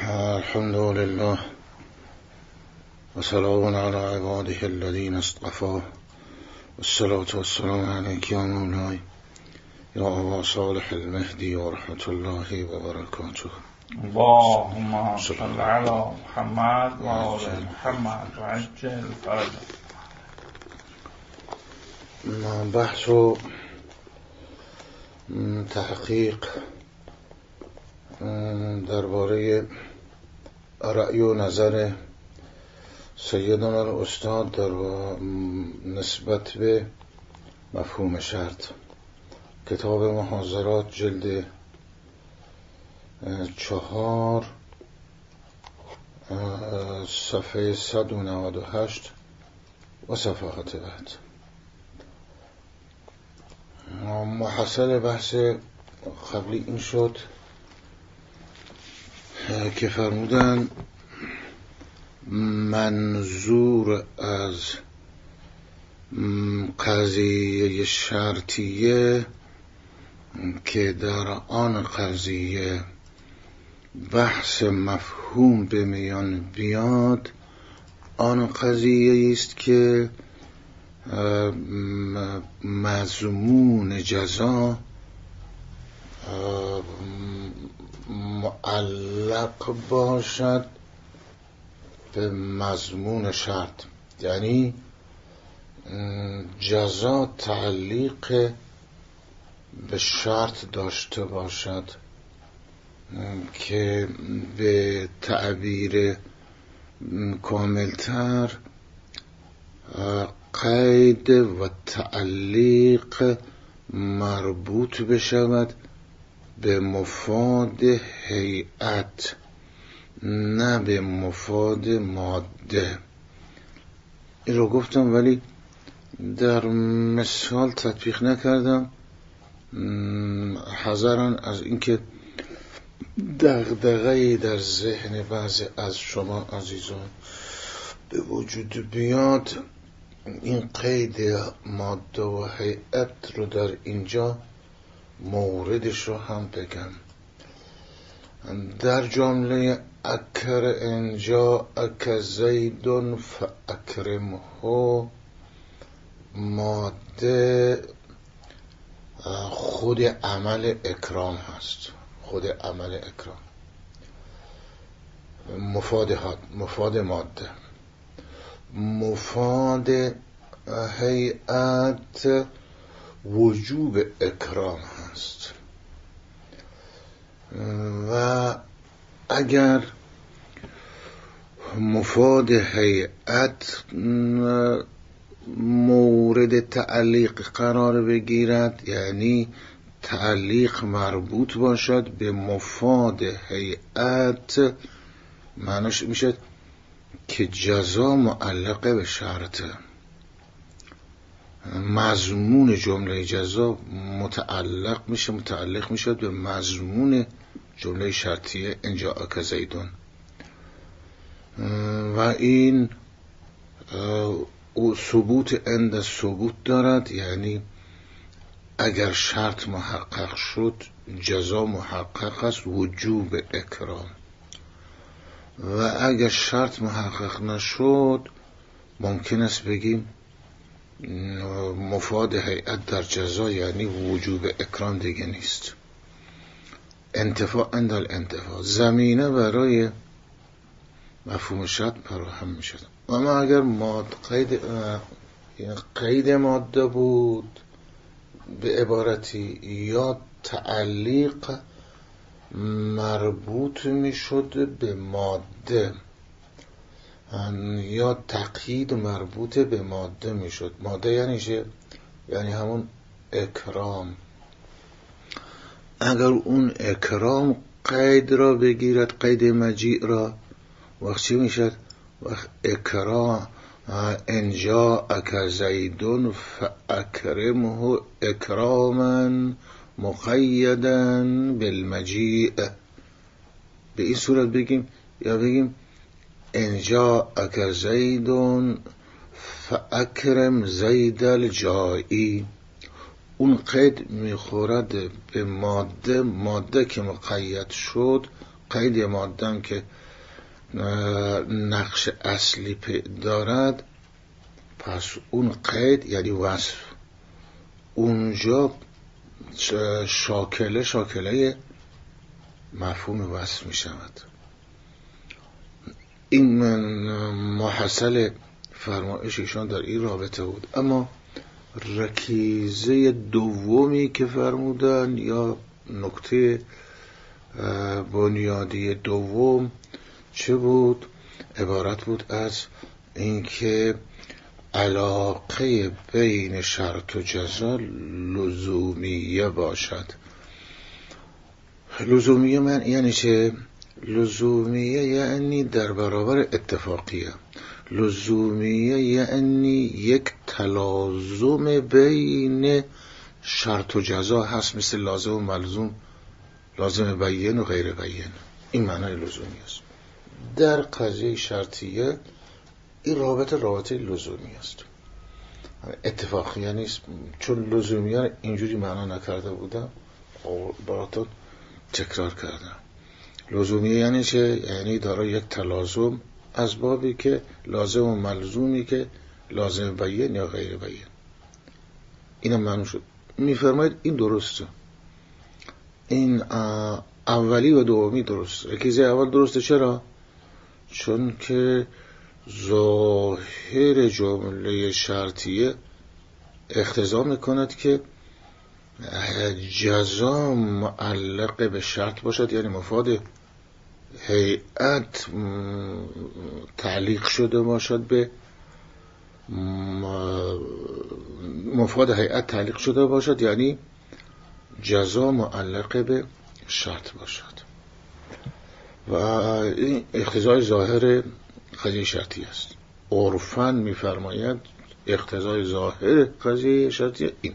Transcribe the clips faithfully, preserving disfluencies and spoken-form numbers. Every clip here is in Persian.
الحمد لله و سلام علی عباده الذین اصطفى والصلاة والسلام علیک یا مولاي یا ابا صالح المهدی و رحمت الله و برکاته. اللهم صل علی محمد و آل محمد و عجل فرجه. بحث و تحقیق درباره رأی و نظر سیدنا الاستاد در نسبت به مفهوم شرط، کتاب محاضرات جلد چهار صفحه صد و نود و هشت و صفحات بعد. محصل بحث قبلی این شد که فرمودن منظور از قضیه شرطیه که در آن قضیه بحث مفهوم به میان بیاد، آن قضیه است که مضمون جزا معلق باشد به مضمون شرط، یعنی جزا تعلیق به شرط داشته باشد که به تعبیر کاملتر قید و تعلیق مربوط بشود به مفاد هیئت، نه به مفاد ماده. این رو گفتم ولی در مثال تطبیق نکردم، حذراً از اینکه دغدغه‌ای در ذهن بعضی از شما عزیزان به وجود بیاد. این قید ماده و هیئت رو در اینجا موردش رو هم بگم. در جمله اکر انجا اک زیدون فاکرمه، ماده خود عمل اکرام هست، خود عمل اکرام. مفاد مفاد ماده، مفاد هیئت وجوب اکرام هست. و اگر مفاد هیئت مورد تعلیق قرار بگیرد، یعنی تعلیق مربوط باشد به مفاد هیئت، معناش میشه که جزا معلقه به شرطه. مضمون جمله جزا متعلق میشه متعلق میشه به مضمون جمله شرطیه انجا اک زیدون. و این ثبوت عند ثبوت دارد، یعنی اگر شرط محقق شد جزا محقق است، وجوب اکرام. و اگر شرط محقق نشد ممکن است بگیم مفاد هیئت در جزا یعنی وجوب اکرام دیگه نیست. انتفاع عند الانتفاع، زمینه برای مفهوم شرط فراهم می شد. اما اگر ماده قید قید ماده بود، به عبارتی یا تعلیق مربوط می شد به ماده یا تقیید مربوط به ماده می شد. ماده یعنی چه؟ یعنی همون اکرام. اگر اون اکرام قید را بگیرد، قید مجیع را، وقت چی می شد؟ وقت اکرام انجا اک زیدون فاکرمه اکراما مقیدا بالمجیع. به این صورت بگیم، یا بگیم انجا اک زیدون فاکرم زید الجایی. اون قید میخورد به ماده، ماده که مقید شد قید مادم که نقش اصلی دارد، پس اون قید یعنی وصف، اونجا شاکله شاکله مفهوم وصف می شود. این محصل فرمایش ایشان در این رابطه بود. اما رکیزه دومی که فرمودن یا نکته بنیادی دوم چه بود؟ عبارت بود از اینکه علاقه بین شرط و جزا لزومیه باشد. لزومیه من یعنی چه؟ لزومیه یعنی در برابر اتفاقیه. لزومیه یعنی یک تلازم بین شرط و جزا هست، مثل لازم و ملزوم، لازم بیان و غیر بیان. این معنی لزومی است. در قضیه شرطیه این رابطه رابطه لزومی است، اتفاقیه نیست. چون لزومیه اینجوری معنا نکرده بودم براتون تکرار کردم. لزومیه یعنی چه؟ یعنی داره یک تلازم از بابی که لازم و ملزومی که لازم بیان یا غیر بیان. اینم معنی شد. میفرماید این درسته، این اولی و دومی درسته. رکیزه اول درسته. چرا؟ چون که ظاهر جمله شرطیه اقتضا میکند که جزا معلق به شرط باشد، یعنی مفاد هیئت تعلیق شده باشد به مفاد هیئت تعلیق شده باشد، یعنی جزا معلق به شرط باشد. و این اقتضای ظاهر قضیه شرطی است. عرفاً می‌فرماید اقتضای ظاهر قضیه شرطی این.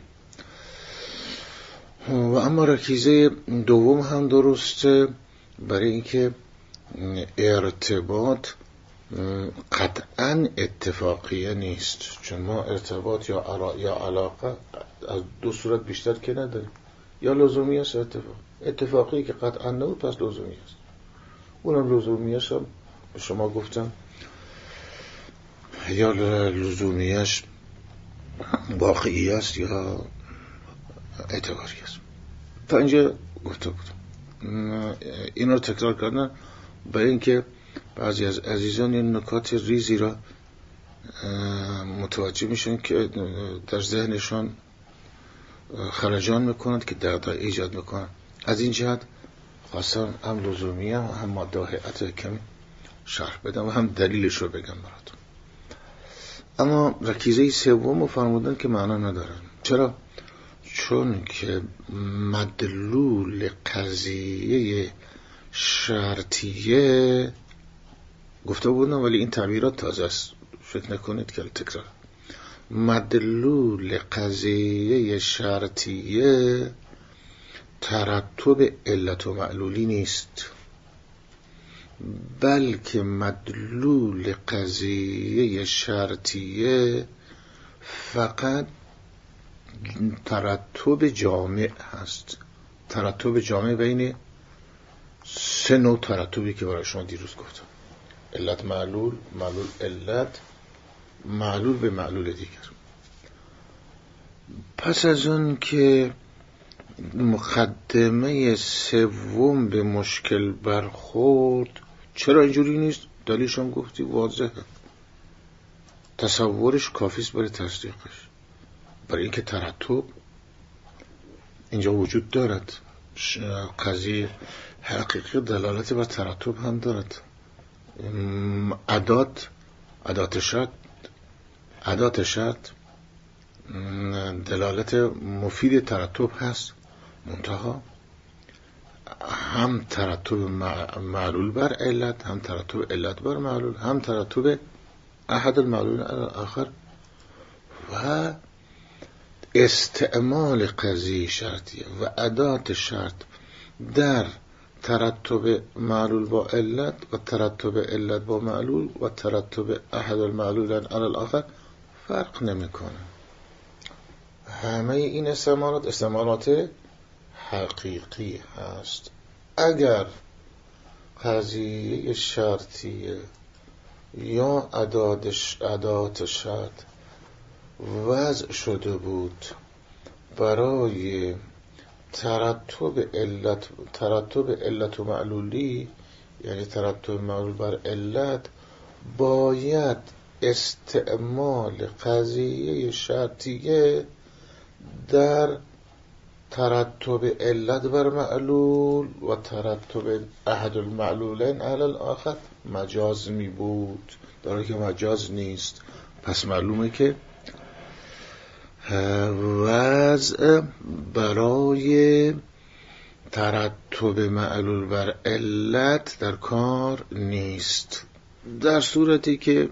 و اما رکیزه دوم هم درسته، برای اینکه ارتباط قطعاً اتفاقیه نیست. چون ما ارتباط یا علا... یا علاقه از دو صورت بیشتر که نداریم. یا لزومی است اتفاق. اتفاقی که قطعاً نبود پس لزومی است. اونم لزومیش هم شما گفتم یا لزومیش واقعی است یا اعتباری است. تا اینجا گفته بودم. این رو تکرار کردن برای اینکه بعضی از عزیزان این نکات ریزی را متوجه میشن که در ذهنشان خلجان میکنند که دغدغه ایجاد میکنند. از این جهت خواستم هم لزومیه هم ماده هیئت کمی شرح بدم و هم دلیلش رو بگم براتون. اما رکیزه سوم رو فرمودن که معنا ندارن. چرا؟ چون که مدلول قضیه شرطیه گفته بودم، ولی این تعبیرات تازه است، فکر نکنید که تکرار. مدلول قضیه شرطیه ترتب علت و معلولی نیست، بلکه مدلول قضیه شرطیه فقط ترتب جامع هست. ترتب جامع بین سه نوع ترتبی که برای شما دیروز گفتم: علت معلول، معلول علت، معلول به معلول دیگر. پس از اون که مقدمه سوم به مشکل برخورد، چرا اینجوری نیست؟ دلیلش هم گفتی واضحه. تصورش کافیست برای تصدیقش، برای اینکه ترتب اینجا وجود دارد. قضیه حقیقی دلالت بر ترتب هم دارد. ادات ادات شرط ادات شرط دلالت مفید ترتب هست، منتها هم ترتب معلول بر علت، هم ترتب علت بر معلول، هم ترتب احد المعلول آخر و استعمال قضیه شرطیه و ادات شرط در ترتب معلول با علت و ترتب علت با معلول و ترتب احد المعلولین علی الاخر فرق نمیکنه. همه این استعمالات استعمالات حقیقی هست. اگر قضیه شرطیه یا ادات شرط وضع شده بود برای ترتب علت ترتب علت و معلولی، یعنی ترتب معلول بر علت، باید استعمال قضیه شرطیه در ترتب علت بر معلول و ترتب احد المعلولین علی الاخر مجاز می بود، داره که مجاز نیست. پس معلومه که وضع برای ترتب معلول بر علت در کار نیست. در صورتی که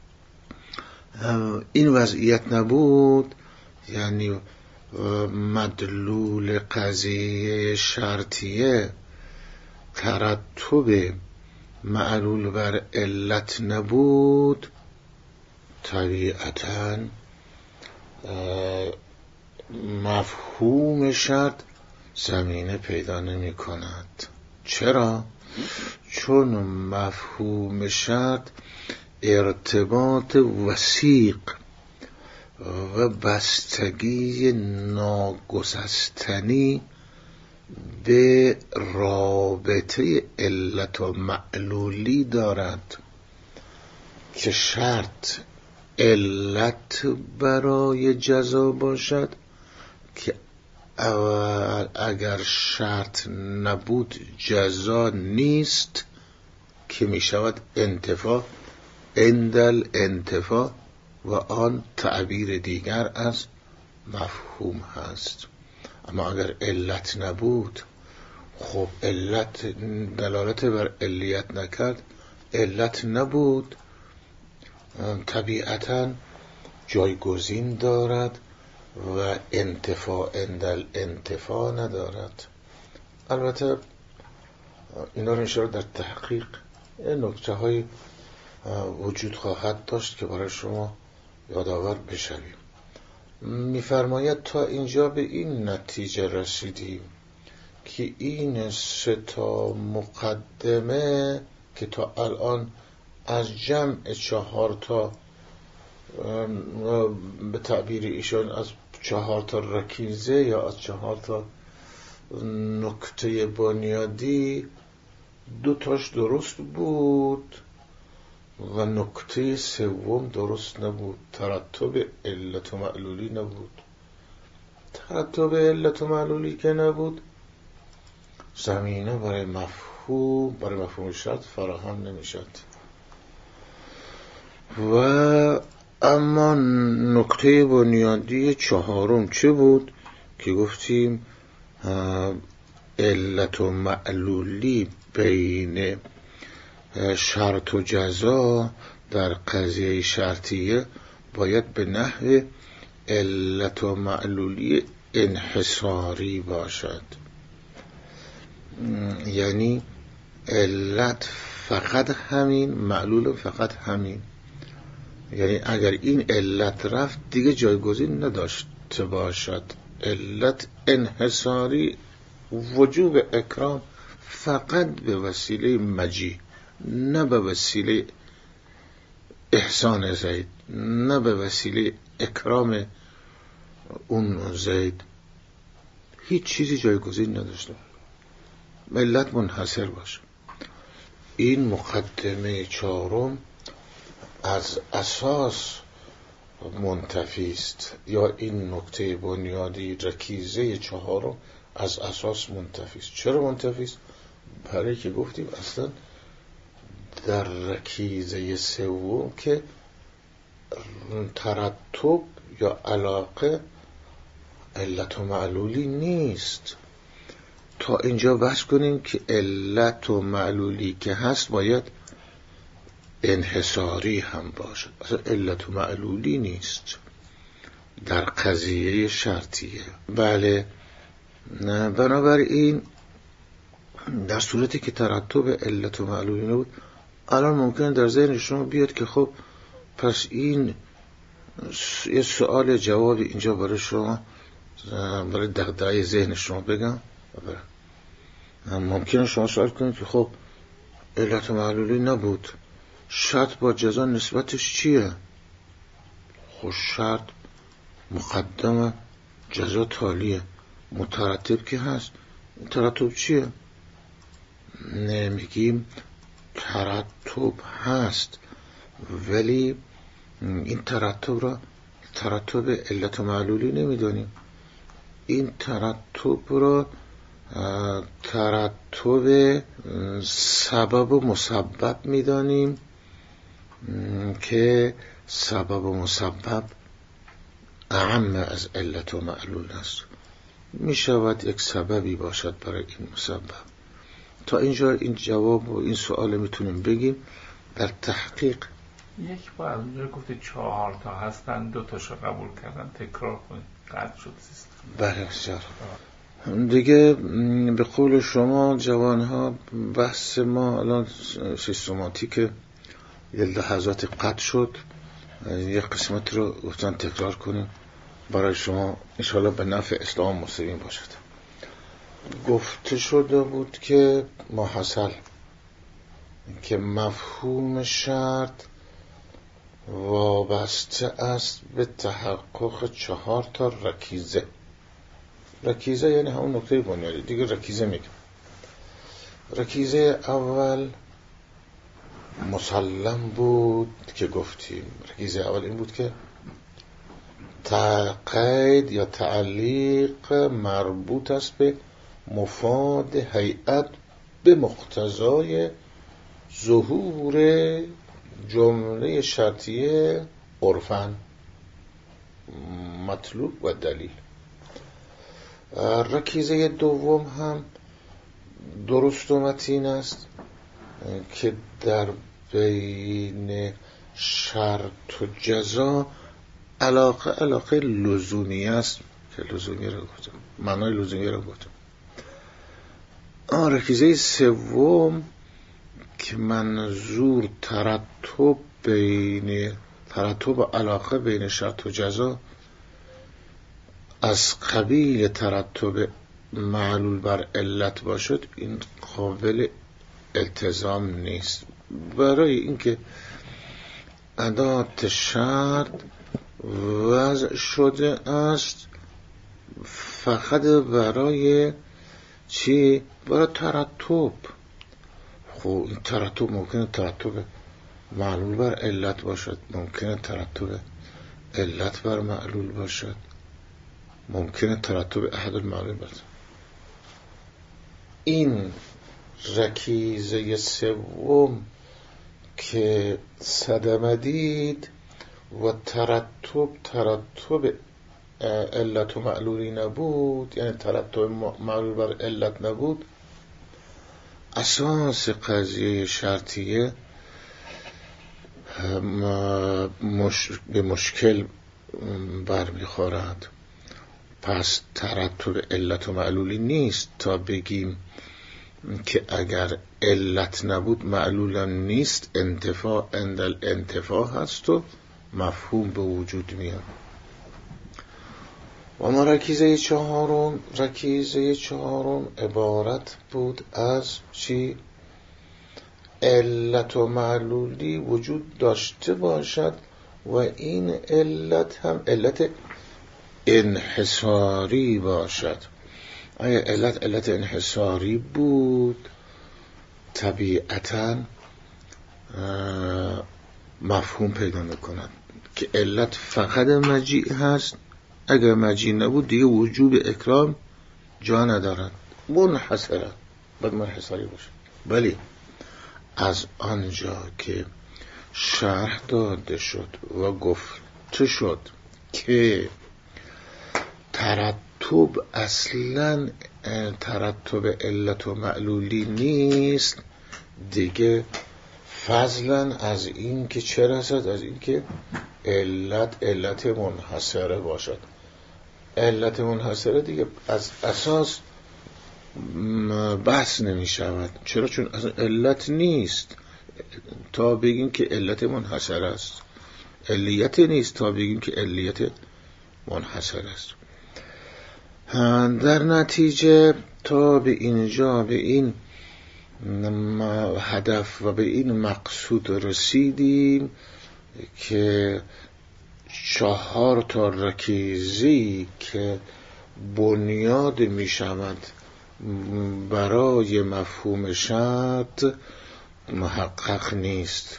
این وضعیت نبود، یعنی مدلول قضیه شرطیه ترتب معلول بر علت نبود، طبیعتاً مفهوم شرط زمینه پیدا نمی کند. چرا؟ چون مفهوم شرط ارتباط وثیق و بستگی ناگسستنی به رابطه علت و معلولی دارد که شرط علت برای جزا باشد، که اگر شرط نبود جزا نیست، که می شود انتفاع اندل انتفاع و آن تعبیر دیگر از مفهوم هست. اما اگر علت نبود، خب علت دلالت بر علیت نکرد، علت نبود، طبیعتاً جایگزین دارد و انتفاع اندل انتفاع ندارد. البته اینا رو انشاءالله در تحقیق نکته های وجود خواهد داشت که برای شما یادآور بشویم. می‌فرماید تا اینجا به این نتیجه رسیدیم که این سه تا مقدمه که تا الان از جمع چهار تا به تعبیر ایشان از چهار تا رکیزه یا از چهار تا نکته بنیادی دو تاش درست بود و نکته سوم درست نبود، ترتب علت و معلولی نبود. ترتب علت و معلولی که نبود، زمینه برای مفهوم برای مفهوم شرط فراهم نمیشد. و اما نکته بنیادی چهارم چه بود که گفتیم علت و معلولی بین شرط و جزا در قضیه شرطیه باید به نحو علت و معلولی انحصاری باشد، یعنی علت فقط همین، معلول فقط همین. یعنی اگر این علت رفت دیگه جایگزین نداشته باشد. علت انحصاری وجوب اکرام فقط به وسیله مجی، نه به وسیله احسان زید، نه به وسیله اکرام اون زید. هیچ چیزی جایگزین نداشته، علت منحصر باشه. این مقدمه چهارم از اساس منتفی است، یا این نکته بنیادی رکیزه چهارم از اساس منتفی است. چرا منتفی است؟ برای که گفتیم اصلا در رکیزه سوم که ترتب یا علاقه علت و معلولی نیست. تا اینجا بحث کنیم که علت و معلولی که هست باید انحصاری هم باشد، اصلا علت و معلولی نیست در قضیه شرطیه. بله، بنابراین در صورتی که ترتب علت و معلولی نبود، الان ممکن در ذهن شما بیاد که خب پس این یه سوال جواب اینجا برای شما، برای دغدغه ذهن شما بگم. ممکنه شما سوال کنید که خب علت و معلولی نبود، شرط با جزا نسبتش چیه؟ خوش شرط مقدمه، جزا تالیه، مترتب که هست. ترتب چیه؟ نمیگیم ترتب هست، ولی این ترتب را ترتب علت و معلولی نمیدانیم. این ترتب را ترتب سبب و مسبب میدانیم که سبب و مسبب اعم از علت و معلول است. می شود یک سببی باشد برای این مسبب. تا اینجا این جواب و این سوال میتونیم بگیم. در تحقیق یک بار اونجا گفتی چهار تا هستن، دو تاشو قبول کردن، تکرار کنید، قطع شد سیستم. بله بسیار دیگه. به قول شما جوانها بحث ما الان سیستماتیک یه لحظات قطع شد، یک قسمت رو گفتن تکرار کنیم برای شما انشاءالله به نفع اسلام مسلمین باشد. گفته شده بود که ماحصل که مفهوم شرط وابسته است به تحقق چهار تا رکیزه. رکیزه یعنی همون نکته بنیادی، دیگه رکیزه میگم. رکیزه اول مسلم بود که گفتیم، رکیزه اول این بود که قید یا تعلیق مربوط است به مفاد هیئت به مقتضای ظهور جمله شرطیه عرفاً مطلوب و دلیل. رکیزه دوم هم درست و متین است که در بین شرط و جزا علاقه علاقه لزومی است که لزومی رو گفتم، معنای لزومی رو گفتم. آن رکیزه سوم که منظور ترتب بین ترتب و علاقه بین شرط و جزا از قبیل ترتب معلول بر علت باشد، این قابل التزام نیست. برای اینکه ادات شرط وضع شده است فقط برای چی؟ برای ترتب. خب این ترتب ممکنه ترتب معلول بر علت باشد، ممکنه ترتب علت بر معلول باشد، ممکنه ترتب احد المعلول باشد. این رکیزه سوم که صدمه دید و ترتب ترتب علت و معلولی نبود، یعنی ترتب معلول بر علت نبود، اساس قضیه شرطیه مش... به مشکل برمیخورد. پس ترتب علت و معلولی نیست تا بگیم که اگر علت نبود معلول نیست، انتفاع اندل انتفاع هست و مفهوم به وجود میاد. و ما رکیزه چهارم رکیزه چهارم عبارت بود از چی؟ علت و معلولی وجود داشته باشد و این علت هم علت انحصاری باشد. آیا علت علت انحصاری بود؟ طبیعتاً مفهوم پیدا میکند که علت فقط مجیع هست. اگر مجیع نبود دیگه وجوب اکرام جا ندارد، منحصره، باید منحصاری باشه. ولی از آنجا که شرح داده شد و گفته شد که ترتب اصلا ترتب علت و معلولی نیست، دیگه فضلا از این که چه رسد، از این که علت علت منحصره باشد. علت منحصره دیگه از اساس بحث نمی شود. چرا؟ چون از علت نیست تا بگیم که علت منحصره است، علیت نیست تا بگیم که علیت منحصره است. در نتیجه تا به اینجا به این هدف و به این مقصود رسیدیم که چهار تا رکیزی که بنیاد می شود برای مفهوم شرط محقق نیست،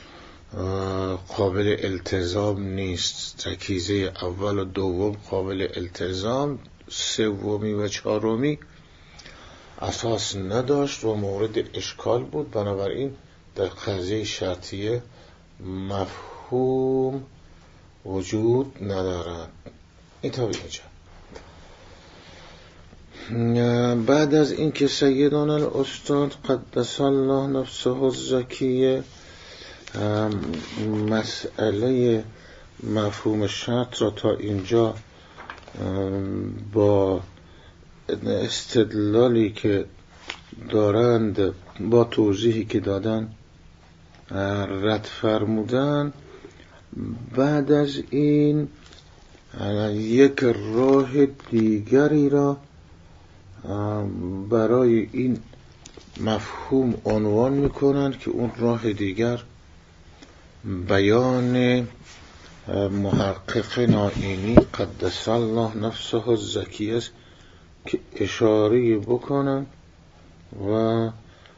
قابل التزام نیست. رکیزه اول و دوم قابل التزام، سومی و چهارمی اساس نداشت و مورد اشکال بود. بنابراین در قضیه شرطیه مفهوم وجود ندارد. این تا به اینجا. بعد از این که سیدان الاستاد قدس الله نفسه الزکیه مسئله مفهوم شرط را تا اینجا با استدلالی که دارند، با توضیحی که دادن رد فرمودن، بعد از این یک راه دیگری را برای این مفهوم عنوان میکنند که اون راه دیگر بیان محقق نائینی قدس الله نفسه الزکیه است که اشاره بکنن و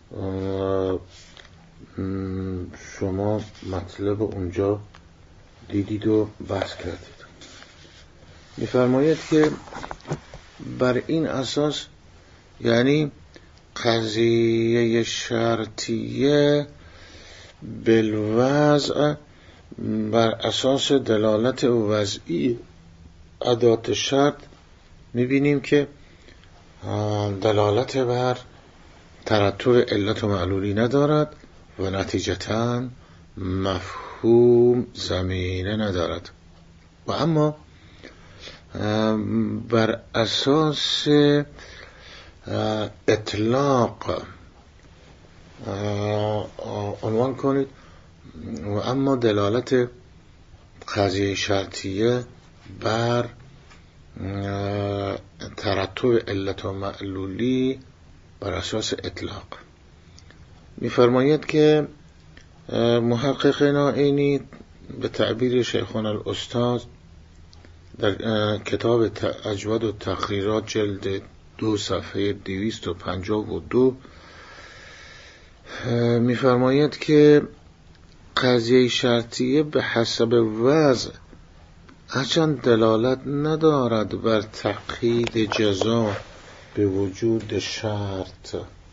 شما مطلب اونجا دیدید و بحث کردید. می‌فرماید که بر این اساس، یعنی قضیه شرطیه بالوضع بر اساس دلالت وضعی ادات شرط، می‌بینیم که دلالت بر ترتب علت و معلولی ندارد و نتیجتاً مفهوم زمینه ندارد. و اما بر اساس اطلاق عنوان کنید، و اما دلالت قضیه شرطیه بر ترتب علت و معلولی بر اساس اطلاق. می‌فرماید که محقق نائینی به تعبیر شیخان الاستاد در کتاب اجود و تقریرات جلد دو صفحه دویست و پنجاه و دو می‌فرماید که قضیه شرطیه به حسب وضع هرچند دلالت ندارد بر تقیید جزا به وجود شرط،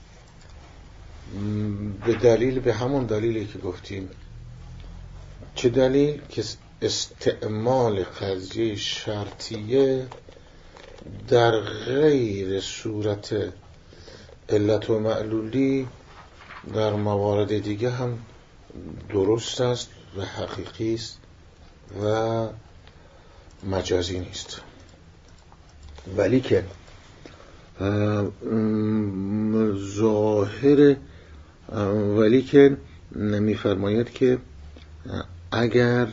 به دلیل به همون دلیلی که گفتیم. چه دلیل؟ که استعمال قضیه شرطیه در غیر صورت علت و معلولی در موارد دیگه هم درست است و حقیقی است و مجازی نیست. ولی که ظاهر ولی که نمی‌فرماید که اگر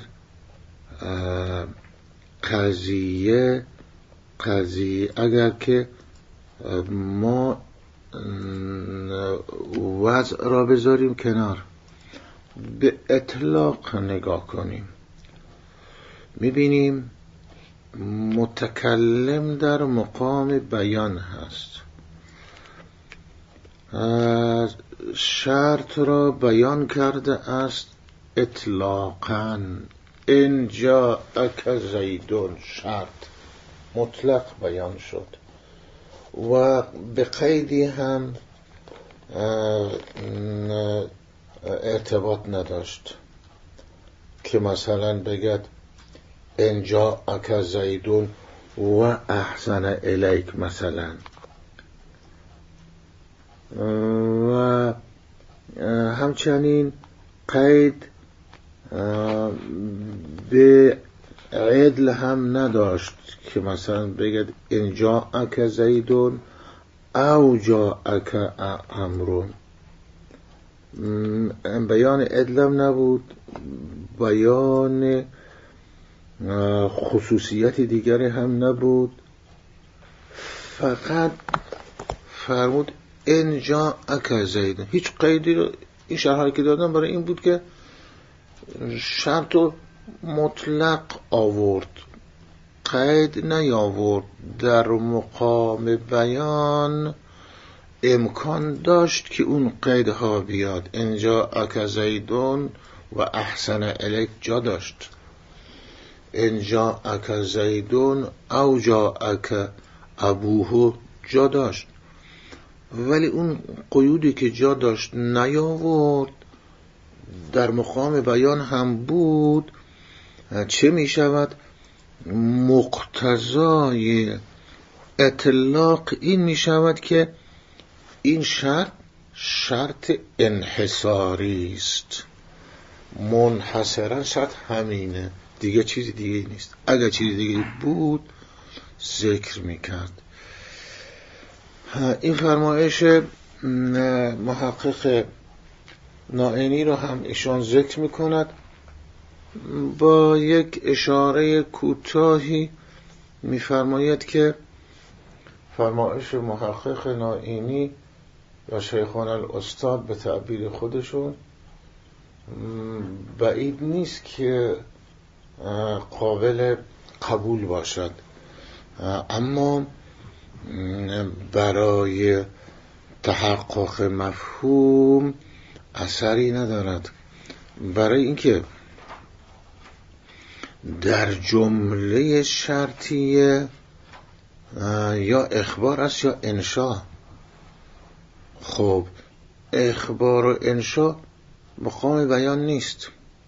قضیه قضیه اگر که ما وضع را بذاریم کنار، به اطلاق نگاه کنیم، می‌بینیم متکلم در مقام بیان هست، شرط را بیان کرده است اطلاقاً. ان جاءک زیدون، شرط مطلق بیان شد و به قیدی هم ارتباط نداشت که مثلا بگد ان جاءک زیدون و احسن الیک مثلا، و همچنین قید به عدل هم نداشت که مثلا بگد ان جاءک زیدون او جاءک امرون. بیان عدلم نبود، بیان خصوصیت دیگری هم نبود، فقط فرمود ان جاءک زید. هیچ قیدی رو این شرحی که دادم برای این بود که شرط رو مطلق آورد، قید نیاورد. در مقام بیان امکان داشت که اون قیدها بیاد. ان جاءک زیدون و احسن الیک جا داشت، ان جاءک زیدون او جاءک ابوه جا داشت، ولی اون قیودی که جا داشت نیاورد، در مقام بیان هم بود. چه می شود؟ مقتضای اطلاق این می شود که این شرط شرط انحصاری است، منحصرا شرط همینه، دیگه چیزی دیگه نیست. اگر چیزی دیگه بود ذکر می کرد. این فرمایش محقق نائینی رو هم ایشان ذکر می کند با یک اشاره کوتاهی. می فرماید که فرمایش محقق نائینی یا شیخان الاستاد به تعبیر خودشون بعید نیست که قابل قبول باشد، اما برای تحقق مفهوم اثری ندارد. برای اینکه در جمله شرطیه یا اخبار است یا انشا. خب اخبار و انشا مقام بیان نیست.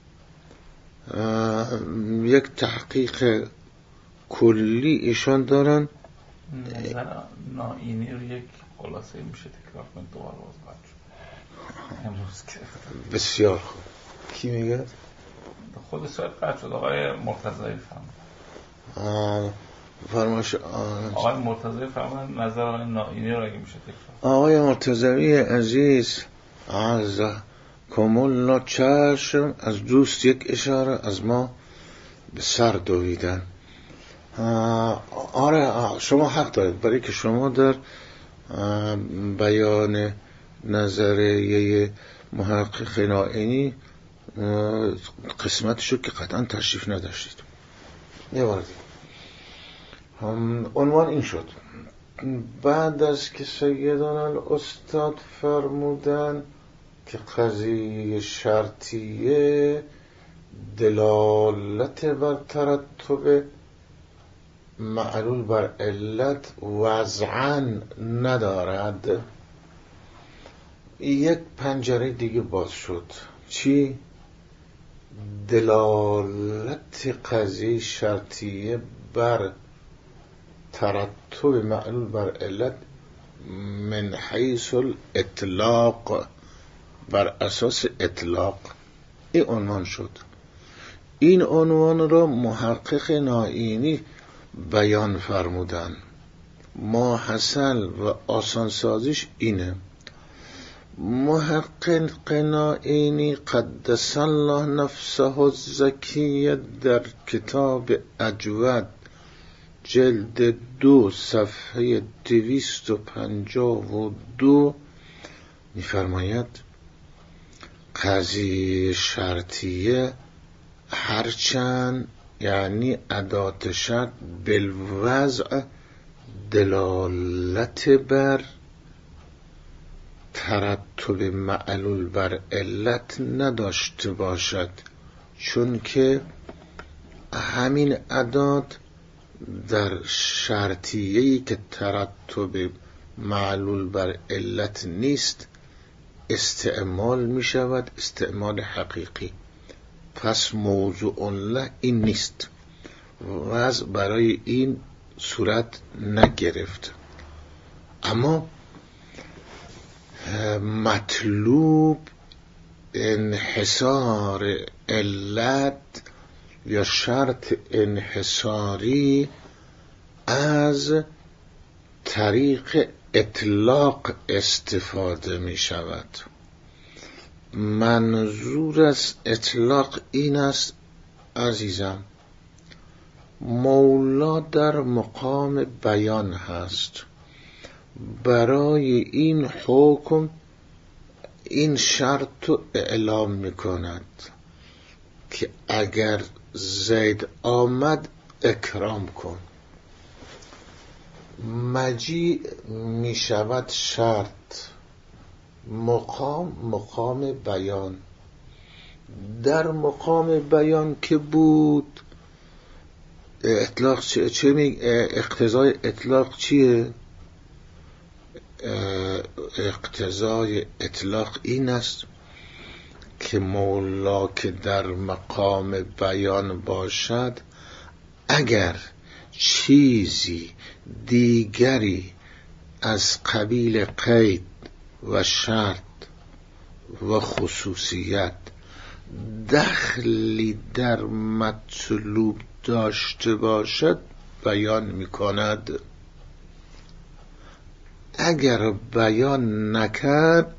یک تحقیق کلی ایشان دارن. نظر نائینی رو یک خلاصه میشه تکرار کنید دوباره باز بچه امروز که بسیار خوب. کی میگه؟ خود سوید قطع شد. آقای مرتضوی فهمد فرمایش آقای مرتضوی فهمد نظر آقای نائینی رو اگه میشه تکرار. آقای مرتضوی عزیز از کمال چشم از دوست یک اشاره از ما به سر دویدن. آره شما حق دارید، برای که شما در بیان نظریه محقق نائینی قسمتشو که قطعا تشریف نداشتید. یه بار دیگه عنوان این شد. بعد از که سیدان الاستاد فرمودن که قضیه شرطیه دلالت بر ترتب معلول بر علت وضعاً ندارد، یک پنجره دیگه باز شد. چی؟ دلالت قضیه شرطیه بر ترتب معلول بر علت من حیث الاطلاق، بر اساس اطلاق. این عنوان شد. این عنوان را محقق نائینی بیان فرمودن. ماحصل و آسانسازیش اینه. محقق نائینی قدس الله نفسه الزکیه در کتاب اجود جلد دو صفحه دویست و پنجاه و دو می‌فرماید قضیه شرطیه هرچند یعنی ادات شرط بالوضع دلالت بر ترتب معلول بر علت نداشته باشد، چون که همین ادات در شرطیه‌ای که ترتب معلول بر علت نیست استعمال می شود، استعمال حقیقی. پس موضوع له این نیست، وضع برای این صورت نگرفت. اما مطلوب انحصار علت یا شرط انحصاری از طریق اطلاق استفاده می شود. منظور از اطلاق این است عزیزم، مولا در مقام بیان هست، برای این حکم این شرط رو اعلام میکند که اگر زید آمد اکرام کن. مجیع میشود شرط، مقام مقام بیان. در مقام بیان که بود اطلاق چه, چه می اقتضای اطلاق چیه؟ اقتضای اطلاق این است که مولا که در مقام بیان باشد، اگر چیزی دیگری از قبیل قید و شرط و خصوصیت دخلی در مطلوب داشته باشد بیان میکند. اگر بیان نکرد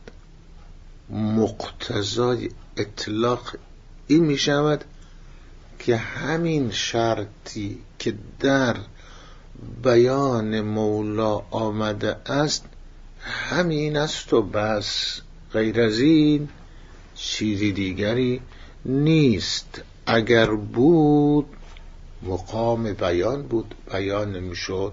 مقتضای اطلاق این می شود که همین شرطی که در بیان مولا آمده است همین است و بس، غیر از این چیزی دیگری نیست. اگر بود مقام بیان بود، بیان نمی شد.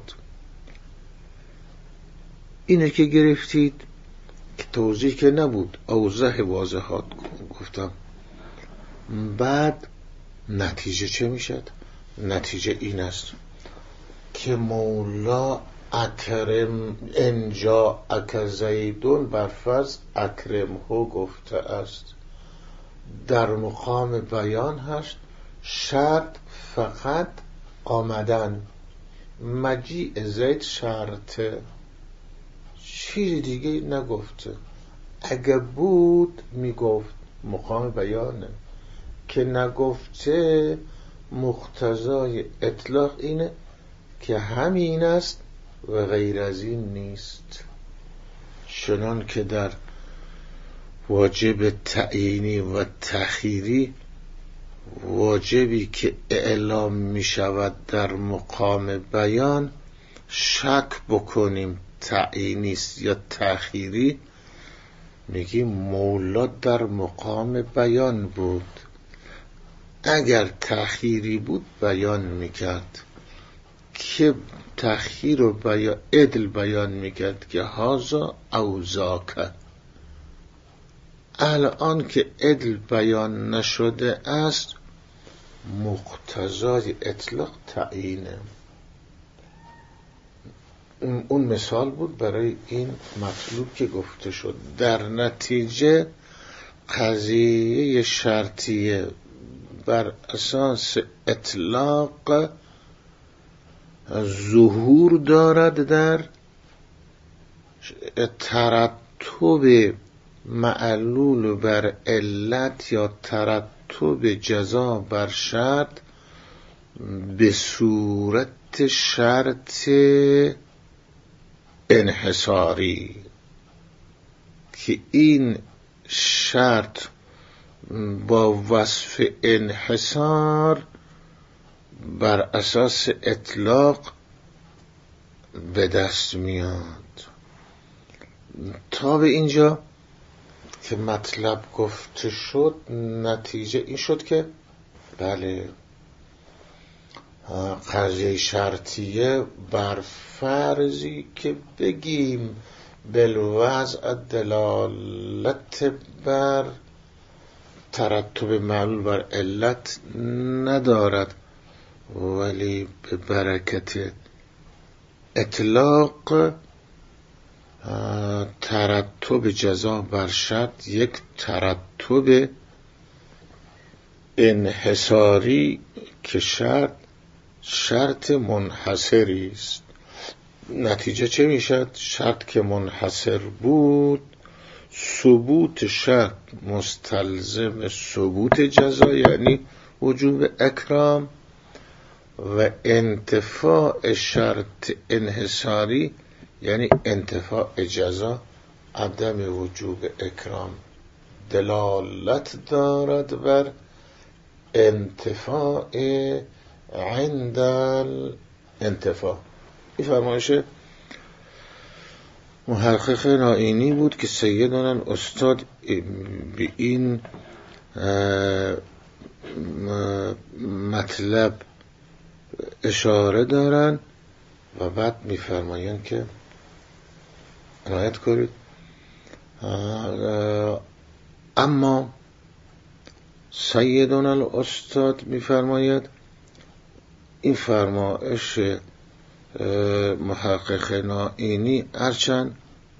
اینه که گرفتید که توضیح که نبود، اوضح واضحات گفتم. بعد نتیجه چه میشد؟ نتیجه این است که مولا اکرم انجا اک زیدون بر فرض اکرم ها گفته است، در مقام بیان هست. شرط فقط آمدن، مجیع زید شرطه، چیز دیگه نگفته. اگه بود میگفت مقام بیانه، که نگفته مقتضای اطلاق اینه که همین است و غیر از این نیست. چنان که در واجب تعیینی و تأخیری، واجبی که اعلام می شود در مقام بیان شک بکنیم تعیینی است یا تأخیری، میگیم مولا در مقام بیان بود. اگر تأخیری بود بیان میکرد که تأخیر و بیان عدل بیان میکرد که هازا او ذاک. الان که عدل بیان نشده است مقتضای اطلاق تعیینه. اون مثال بود برای این مطلوب که گفته شد. در نتیجه قضیه شرطیه بر اساس اطلاق ظهور دارد در ترتب معلول بر علت یا ترتب جزا بر شرط به صورت شرط انحصاری، که این شرط با وصف انحصار بر اساس اطلاق به دست میاد. تا به اینجا که مطلب گفته شد نتیجه این شد که بله قضیه شرطیه بر فرضی که بگیم بالوضع دلالت بر ترتب معلول بر علت ندارد، ولی به برکت اطلاق ترتب جزا بر شرط یک ترتب انحصاری که شرط شرط منحصری است. نتیجه چه میشد؟ شرط که منحصر بود ثبوت شرط مستلزم ثبوت جزا یعنی وجوب اکرام، و انتفاع شرط انحصاری یعنی انتفاع جزا عدم وجوب اکرام. دلالت دارد بر انتفاع عند الانتفاع. این فرمایش محقق نائینی بود که سیدنا استاد به این مطلب اشاره دارن و بعد میفرمایند که عنایت کنید. اما سیدنا الاستاد میفرماید این فرمایش محقق نائینی هرچند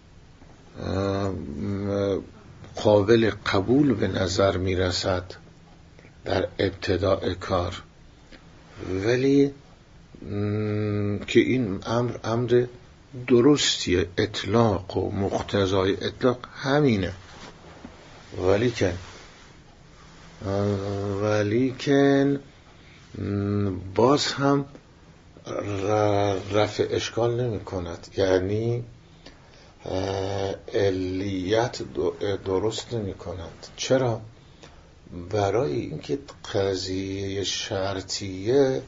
قابل قبول به نظر میرسد در ابتداء کار، ولی که این امر امر درستیه، اطلاق و مقتضای اطلاق همینه، ولیکن ولیکن باز هم رفع اشکال نمی کند، یعنی علیت درست نمی کند. چرا؟ برای اینکه قضیه شرطیه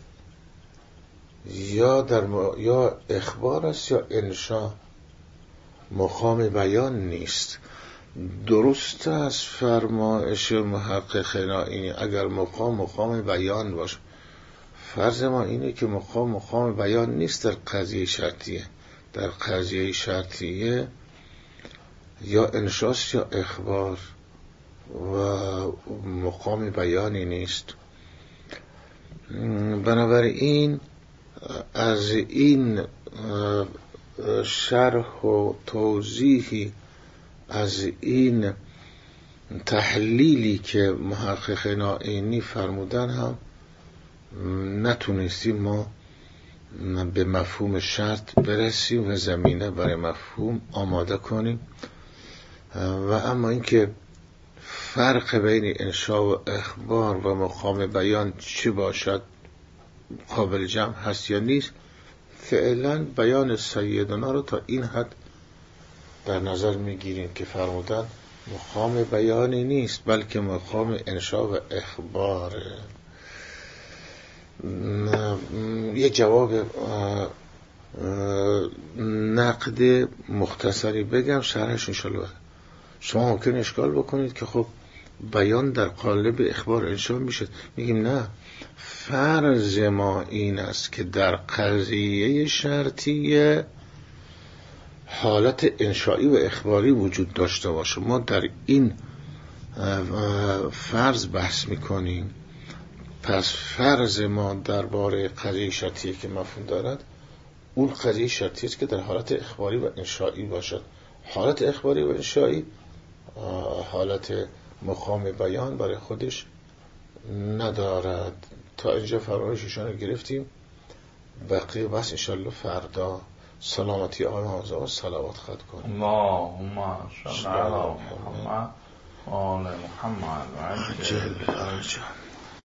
یا در م... یا اخبار است یا انشا، مقام بیان نیست. درست از فرمایش محقق نائینی اگر مقام مقام بیان باشه، فرض ما اینه که مقام مقام بیان نیست در قضیه شرطیه. در قضیه شرطیه یا انشاست یا اخبار و مقام بیانی نیست. بنابراین از این شرح و توضیحی، از این تحلیلی که محقق نائینی فرمودن هم نتونستیم ما به مفهوم شرط برسیم و زمینه برای مفهوم آماده کنیم. و اما اینکه فرق بین انشا و اخبار و مقام بیان چی باشد، قابل جمع هست یا نیست، فعلا بیان سیدنا رو تا این حد در نظر میگیریم که فرمودن مقام بیانی نیست بلکه مقام انشا و اخباره. یه جواب نقد مختصری بگم، شرحش انشالله. شما ممکن اشکال بکنید که خب بیان در قالب اخبار انشا میشه. میگیم نه، فرض ما این است که در قضیه شرطیه حالت انشایی و اخباری وجود داشته باشه. ما در این فرض بحث میکنیم. پس فرض ما درباره قضیه شرطیه که مفهوم دارد، اون قضیه شرطیه است که در حالت اخباری و انشایی باشد. حالت اخباری و انشایی حالت مقام بیان برای خودش ندارد. تا اینجا فرمایششون رو گرفتیم. بقیه بس انشالله فردا سلامتی آقای حافظ صلوات خط کنیم. اللهم صل علی محمد و آل محمد و عجل فرجهم.